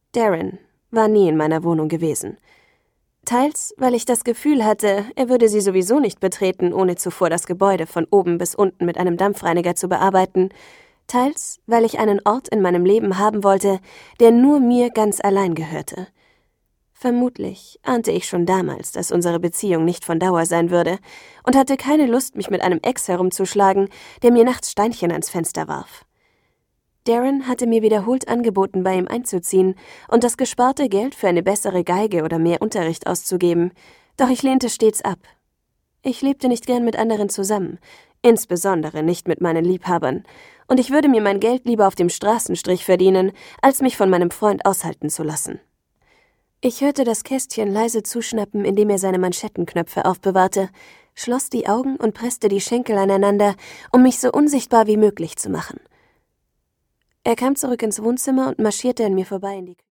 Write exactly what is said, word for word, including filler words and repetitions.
Darren war nie in meiner Wohnung gewesen. Teils, weil ich das Gefühl hatte, er würde sie sowieso nicht betreten, ohne zuvor das Gebäude von oben bis unten mit einem Dampfreiniger zu bearbeiten, teils, weil ich einen Ort in meinem Leben haben wollte, der nur mir ganz allein gehörte. Vermutlich ahnte ich schon damals, dass unsere Beziehung nicht von Dauer sein würde und hatte keine Lust, mich mit einem Ex herumzuschlagen, der mir nachts Steinchen ans Fenster warf. Darren hatte mir wiederholt angeboten, bei ihm einzuziehen und das gesparte Geld für eine bessere Geige oder mehr Unterricht auszugeben, doch ich lehnte stets ab. Ich lebte nicht gern mit anderen zusammen, insbesondere nicht mit meinen Liebhabern, und ich würde mir mein Geld lieber auf dem Straßenstrich verdienen, als mich von meinem Freund aushalten zu lassen. Ich hörte das Kästchen leise zuschnappen, indem er seine Manschettenknöpfe aufbewahrte, schloss die Augen und presste die Schenkel aneinander, um mich so unsichtbar wie möglich zu machen. Er kam zurück ins Wohnzimmer und marschierte an mir vorbei in die Küche.